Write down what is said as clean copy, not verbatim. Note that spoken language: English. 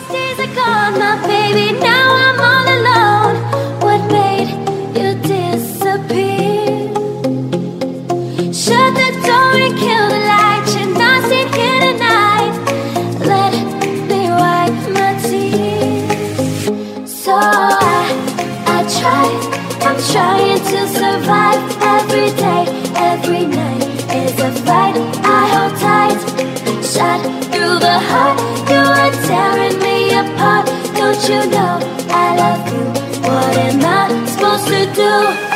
days are gone, my baby, now I'm all alone. What made you disappear? Shut the door and kill the light. You're not seen here tonight. Let me wipe my tears. So I try, I'm trying to survive. Every day, every night is a fight. I hold tight, shot through the heart. You are tearing me apart. Don't you know I love you? What am I supposed to do?